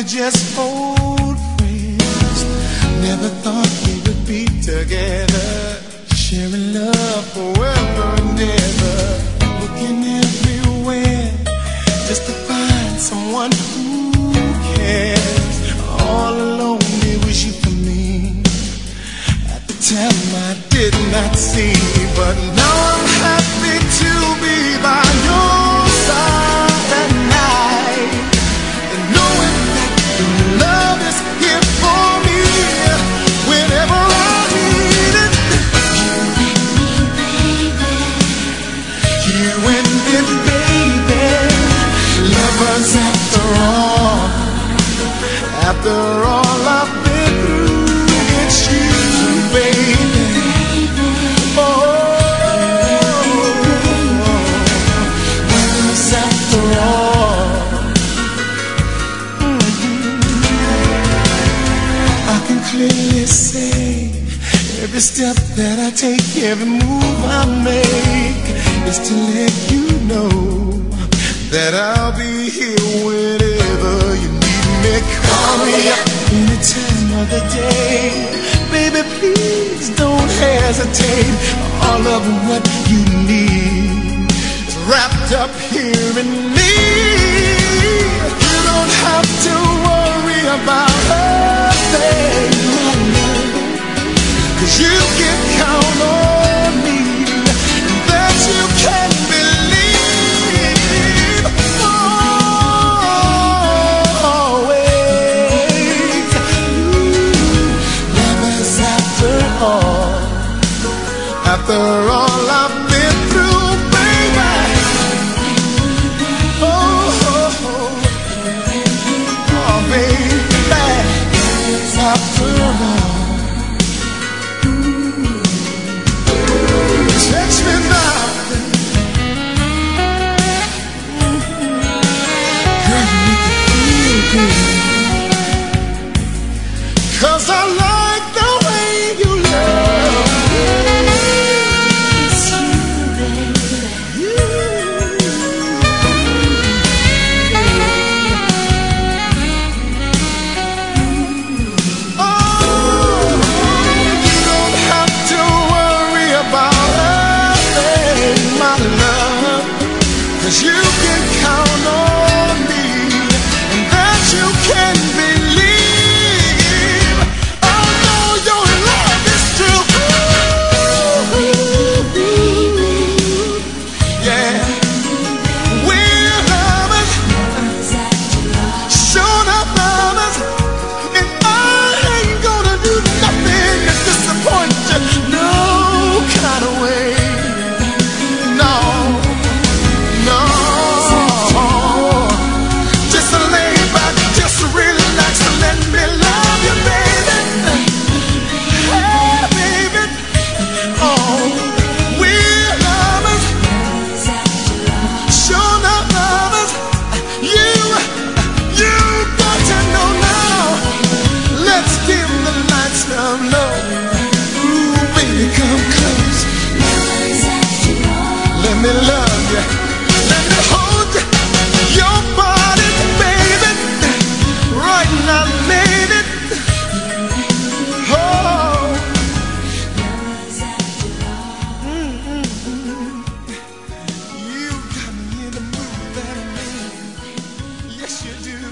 just old friends. Never thought we would be together, sharing love forever and ever. Looking everywhere just to find someone who cares. All alone it was you for me. At the time I did not see, but now I'm happy to be by your side at night, and knowing that your love is here for me whenever I need it. You and me, baby, lovers after all. After all I've been through, it's you, baby. Oh, lovers after all. I can clearly say every step that I take, every move I make is to let you know that I'll be here whenever you need me. Call me up any time of the day, baby, please don't hesitate. All of what you need is wrapped up here in me. You don't have to worry about a thing, my love, 'cause you can count on me, and that you can believe. Always, lovers after all. After all I've been through, baby. Oh, oh, oh, baby. After all. Touch me now, girl, you make me feel good. 'Cause I like the way you love me. It's you, baby. You. Oh, you don't have to worry about a thing, my love, 'cause you can count on me, and that you can believe. Oh no, your love is true. Yeah, we're lovers, shown up lovers, and I ain't gonna do nothing to disappoint you, no kind of way. No, no. Just lay back, just relax, and let me love you, baby. Hey, baby. Oh, we're lovers, shown up lovers. You got to know now. Let's dim the lights down low. Ooh, baby, come close. Let me love you. Let me hold you. Your body, baby. Right now, baby. Oh. You got me in the mood that I'm in. Yes, you do.